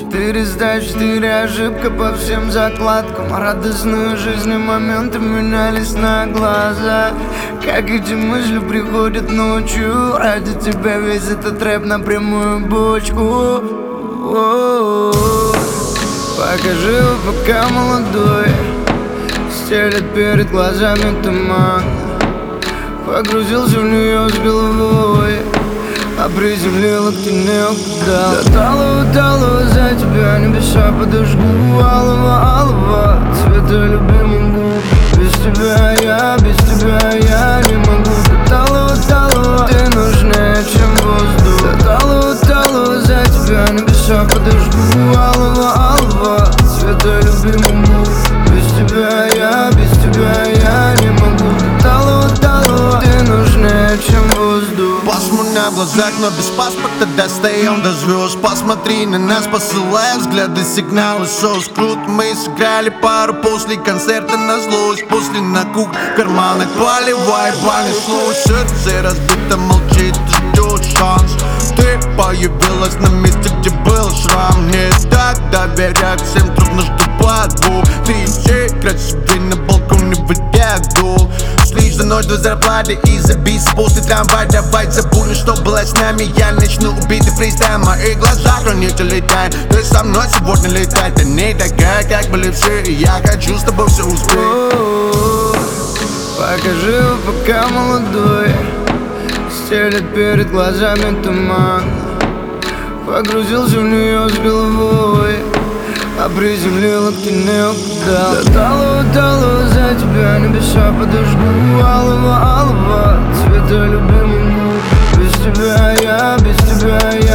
4 сдачи, 4 ошибка по всем закладкам. Радостную жизни моменты менялись на глаза. Как эти мысли приходят ночью. Ради тебя весь этот рэп на прямую бочку. Покажи его, пока молодой. Стелет перед глазами туман. Погрузился в нее с головой, а приземлила, ты не угадал. До талого за тебя небеса подожгу. Алого цвета любимых губ. Без тебя я не могу. До талого ты нужнее, чем воздух. До талого за тебя небеса подожгу. Алого цвета любимых губ. Без тебя я не могу. До талого ты нужнее, чем воздух. Пасмурно в глазах, но без паспорта достаем до звезд. Посмотри на нас, посылая взгляды, сигналы СОС. Круто, мы сыграли пару после концерта на злость. После на кук, в карманах поливай, понеслось. Сердце разбито, молчит, ждет шанс. Ты появилась на месте, где был шрам. Не так доверять всем, трудно, что подвох. Ты еще красивей на балконе в дул. Шли за ночь до зарплаты и забиться после трамвая. Давай забудем, что было с нами. Я начну убитый фристайл, мои глаза хранители летают. Ты со мной сегодня летать. Ты не такая, как были все, и я хочу с тобой все успеть. Покажи его, пока молодой. Стелет перед глазами туман. Погрузился в нее с головой, а приземлила, ты не угадал. До талого за тебя небеса подожгу. Алого цвета любимых губ. Без тебя я